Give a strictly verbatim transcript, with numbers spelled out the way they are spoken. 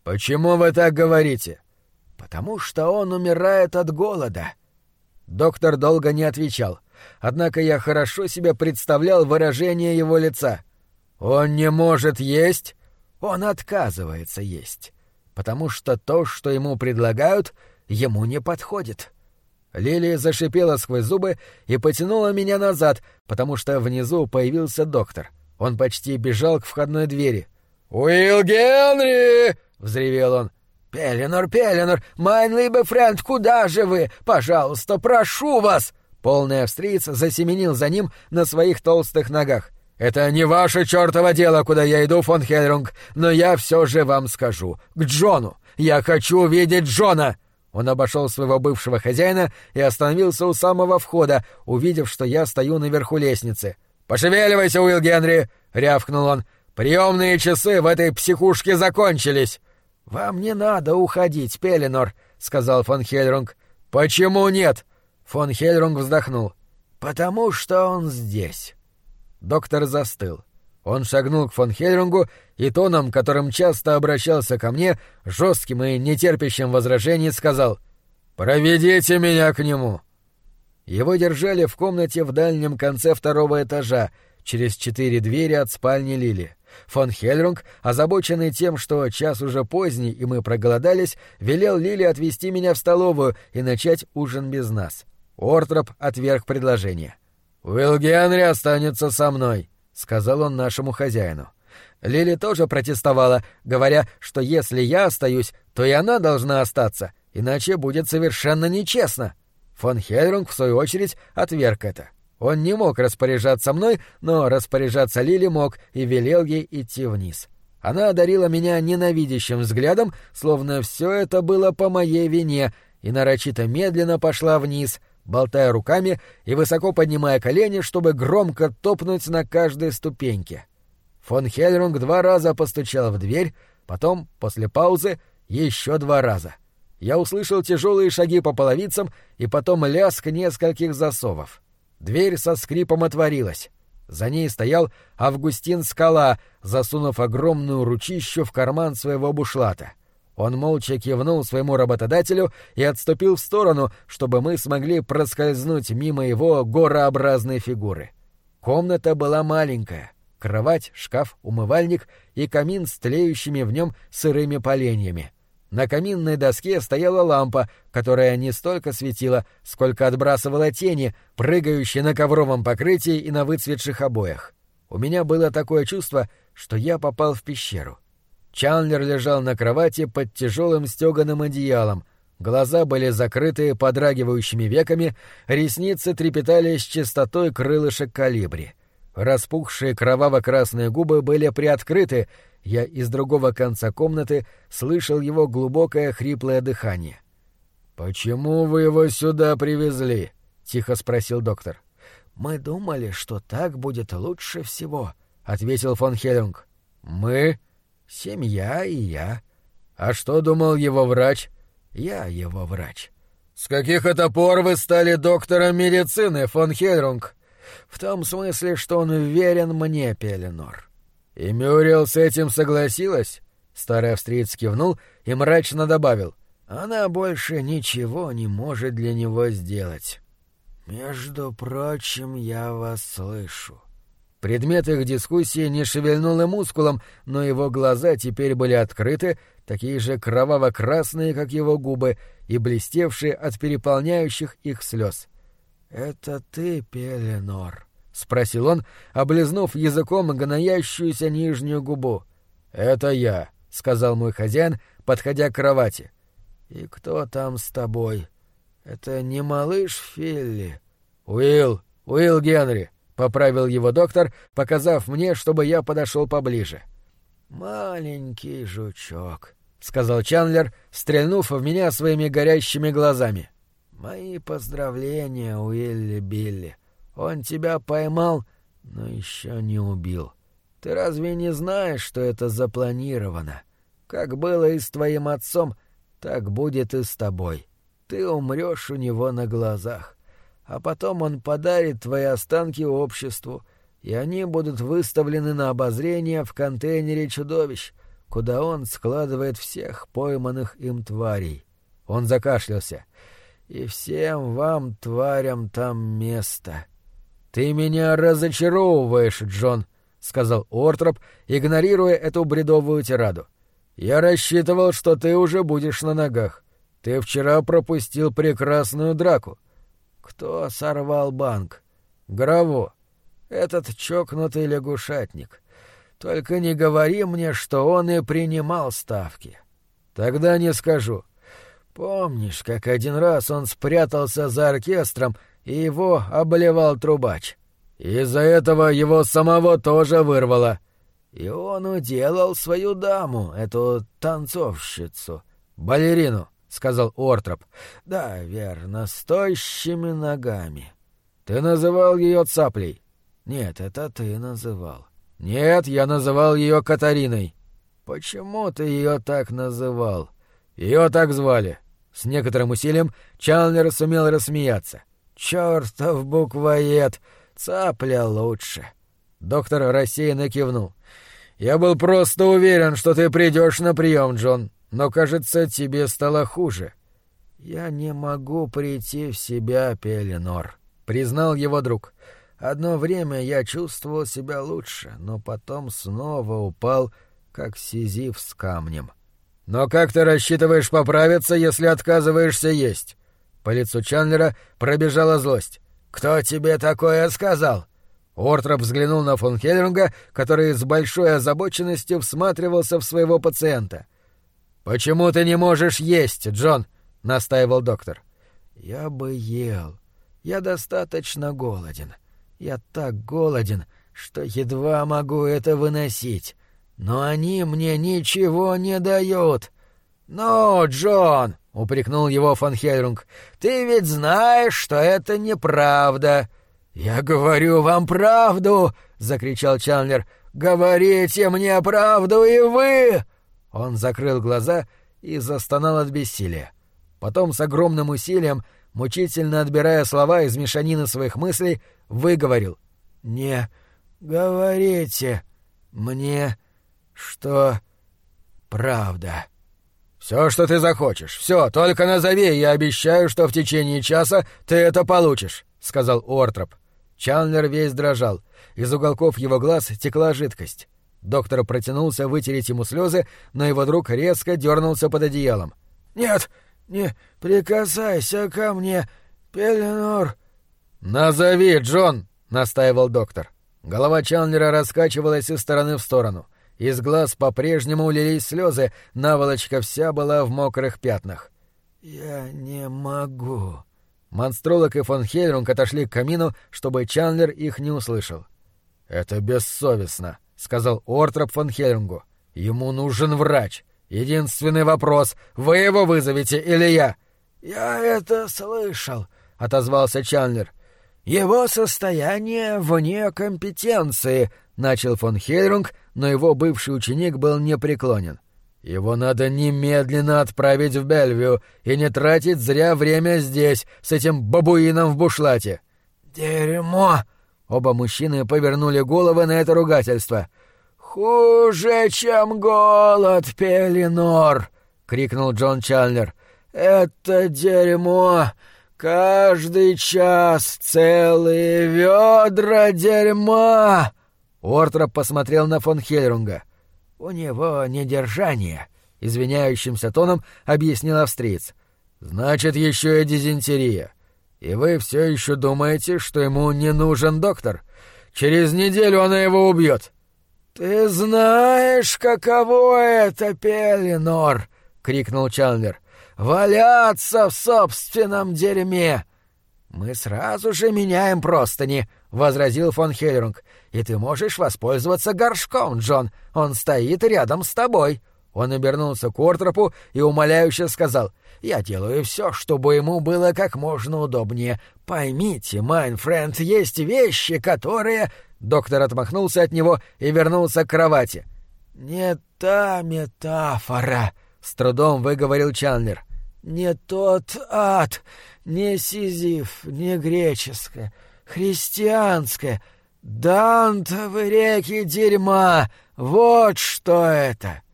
«Почему вы так говорите?» «Потому что он умирает от голода». Доктор долго не отвечал, однако я хорошо себе представлял выражение его лица. «Он не может есть?» «Он отказывается есть, потому что то, что ему предлагают, ему не подходит». Лили зашипела сквозь зубы и потянула меня назад, потому что внизу появился доктор. Он почти бежал к входной двери. «Уилл Генри!» — взревел он. «Пеленор, Пеленор, майн либе френд, куда же вы? Пожалуйста, прошу вас!» Полный австриец засеменил за ним на своих толстых ногах. «Это не ваше чертово дело, куда я иду, фон Хельрунг, но я все же вам скажу. К Джону! Я хочу видеть Джона!» Он обошел своего бывшего хозяина и остановился у самого входа, увидев, что я стою наверху лестницы. «Пошевеливайся, Уилл Генри!» — рявкнул он. «Приемные часы в этой психушке закончились!» «Вам не надо уходить, Пеленор», — сказал фон Хельрунг. «Почему нет?» Фон Хельрунг вздохнул. «Потому что он здесь». Доктор застыл. Он шагнул к фон Хельрунгу и тоном, которым часто обращался ко мне, жестким и нетерпящим возражений, сказал: «Проведите меня к нему». Его держали в комнате в дальнем конце второго этажа, через четыре двери от спальни Лили. Фон Хельрунг, озабоченный тем, что час уже поздний и мы проголодались, велел Лили отвезти меня в столовую и начать ужин без нас. Ортроп отверг предложение. «Уилл Генри останется со мной», — сказал он нашему хозяину. Лили тоже протестовала, говоря, что если я остаюсь, то и она должна остаться, иначе будет совершенно нечестно. Фон Хельрунг, в свою очередь, отверг это. Он не мог распоряжаться мной, но распоряжаться Лили мог и велел ей идти вниз. Она одарила меня ненавидящим взглядом, словно все это было по моей вине, и нарочито медленно пошла вниз, болтая руками и высоко поднимая колени, чтобы громко топнуть на каждой ступеньке. Фон Хельрунг два раза постучал в дверь, потом, после паузы, еще два раза. Я услышал тяжелые шаги по половицам и потом лязг нескольких засовов. Дверь со скрипом отворилась. За ней стоял Августин Скала, засунув огромную ручищу в карман своего бушлата. Он молча кивнул своему работодателю и отступил в сторону, чтобы мы смогли проскользнуть мимо его горообразной фигуры. Комната была маленькая. Кровать, шкаф, умывальник и камин с тлеющими в нем сырыми поленьями. На каминной доске стояла лампа, которая не столько светила, сколько отбрасывала тени, прыгающие на ковровом покрытии и на выцветших обоях. У меня было такое чувство, что я попал в пещеру. Чандлер лежал на кровати под тяжелым стеганым одеялом. Глаза были закрыты подрагивающими веками, ресницы трепетали с чистотой крылышек колибри. Распухшие кроваво-красные губы были приоткрыты, я из другого конца комнаты слышал его глубокое хриплое дыхание. «Почему вы его сюда привезли?» — тихо спросил доктор. «Мы думали, что так будет лучше всего», — ответил фон Хельрунг. «Мы?» «Семья и я». «А что думал его врач?» «Я его врач». «С каких это пор вы стали доктором медицины, фон Хельрунг?» «В том смысле, что он верен мне, Пеленор». «И Мюрриел с этим согласилась?» Старый австриец кивнул и мрачно добавил. «Она больше ничего не может для него сделать. Между прочим, я вас слышу». Предмет их дискуссии не шевельнул и мускулом, но его глаза теперь были открыты, такие же кроваво-красные, как его губы, и блестевшие от переполняющих их слез. «Это ты, Пеленор?» — спросил он, облизнув языком гноящуюся нижнюю губу. «Это я», — сказал мой хозяин, подходя к кровати. «И кто там с тобой? Это не малыш Филли?» «Уилл, Уилл Генри», — поправил его доктор, показав мне, чтобы я подошел поближе. «Маленький жучок», — сказал Чандлер, стрельнув в меня своими горящими глазами. «Мои поздравления, Уилли Билли. Он тебя поймал, но еще не убил. Ты разве не знаешь, что это запланировано? Как было и с твоим отцом, так будет и с тобой. Ты умрешь у него на глазах, а потом он подарит твои останки обществу, и они будут выставлены на обозрение в контейнере чудовищ. куда он складывает всех пойманных им тварей. Он закашлялся. «И всем вам, тварям, там место». «Ты меня разочаровываешь, Джон», — сказал Уортроп, игнорируя эту бредовую тираду. «Я рассчитывал, что ты уже будешь на ногах. Ты вчера пропустил прекрасную драку». «Кто сорвал банк?» «Граво. Этот чокнутый лягушатник. Только не говори мне, что он и принимал ставки». «Тогда не скажу. Помнишь, как один раз он спрятался за оркестром, и его обливал трубач? Из-за этого его самого тоже вырвало. И он уделал свою даму, эту танцовщицу, балерину», — сказал Уортроп. «Да, верно, с тощими ногами». «Ты называл ее цаплей?» «Нет, это ты называл». «Нет, я называл ее Катариной». «Почему ты ее так называл?» «Ее так звали». С некоторым усилием Чандлер сумел рассмеяться. «Чёртов буквоед! Цапля лучше!» Доктор рассеянно кивнул. «Я был просто уверен, что ты придешь на прием, Джон, но, кажется, тебе стало хуже». «Я не могу прийти в себя, Пеленор», — признал его друг. «Одно время я чувствовал себя лучше, но потом снова упал, как Сизиф с камнем». «Но как ты рассчитываешь поправиться, если отказываешься есть?» По лицу Чандлера пробежала злость. «Кто тебе такое сказал?» Уортроп взглянул на фон Хельрунга, который с большой озабоченностью всматривался в своего пациента. «Почему ты не можешь есть, Джон?» — настаивал доктор. «Я бы ел. Я достаточно голоден. Я так голоден, что едва могу это выносить. Но они мне ничего не дают». «Ну, Джон!» — упрекнул его фон Хельрунг. «Ты ведь знаешь, что это неправда». «Я говорю вам правду!» — закричал Чандлер. «Говорите мне правду и вы!» Он закрыл глаза и застонал от бессилия. Потом с огромным усилием, мучительно отбирая слова из мешанины своих мыслей, выговорил: «Не говорите мне, что правда». «Все, что ты захочешь. Все, только назови, и я обещаю, что в течение часа ты это получишь», — сказал Уортроп. Чандлер весь дрожал. Из уголков его глаз текла жидкость. Доктор протянулся вытереть ему слезы, но его друг резко дернулся под одеялом. «Нет, не прикасайся ко мне, Пеленор». «Назови, Джон», — настаивал доктор. Голова Чандлера раскачивалась из стороны в сторону. Из глаз по-прежнему лились слезы, наволочка вся была в мокрых пятнах. «Я не могу». Монстролог и фон Хельрунг отошли к камину, чтобы Чандлер их не услышал. «Это бессовестно», — сказал Уортроп фон Хельрунгу. «Ему нужен врач. Единственный вопрос — вы его вызовете или я?» «Я это слышал», — отозвался Чандлер. «Его состояние вне компетенции», — начал фон Хельрунг, но его бывший ученик был непреклонен. «Его надо немедленно отправить в Бельвью и не тратить зря время здесь, с этим бабуином в бушлате». «Дерьмо!» — оба мужчины повернули головы на это ругательство. «Хуже, чем голод, Пеленор!» — крикнул Джон Чандлер. «Это дерьмо! Каждый час целые ведра дерьма!» Уортроп посмотрел на фон Хельрунга. «У него недержание», — извиняющимся тоном объяснил австриец. «Значит, еще и дизентерия. И вы все еще думаете, что ему не нужен доктор? Через неделю она его убьет». «Ты знаешь, каково это, Пеленор!» — крикнул Чандлер. «Валяться в собственном дерьме!» «Мы сразу же меняем простыни», — возразил фон Хельрунг. «И ты можешь воспользоваться горшком, Джон. Он стоит рядом с тобой». Он обернулся к Уортропу и умоляюще сказал: «Я делаю все, чтобы ему было как можно удобнее. Поймите, майн френд, есть вещи, которые...» Доктор отмахнулся от него и вернулся к кровати. «Не та метафора», — с трудом выговорил Чандлер. «Не тот ад, не Сизиф, не греческое, христианское. Дантовы реки дерьма, вот что это!»